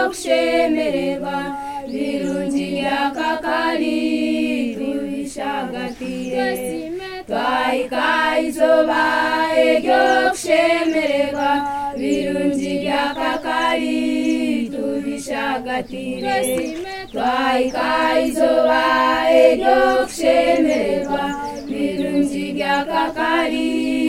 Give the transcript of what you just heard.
kushemererwa birungi yakakari tubishagatire twahika izuba ryo kushemererwa birungi yakakari tubishagatire twahika izuba ryo kushemererwa birungi yakakari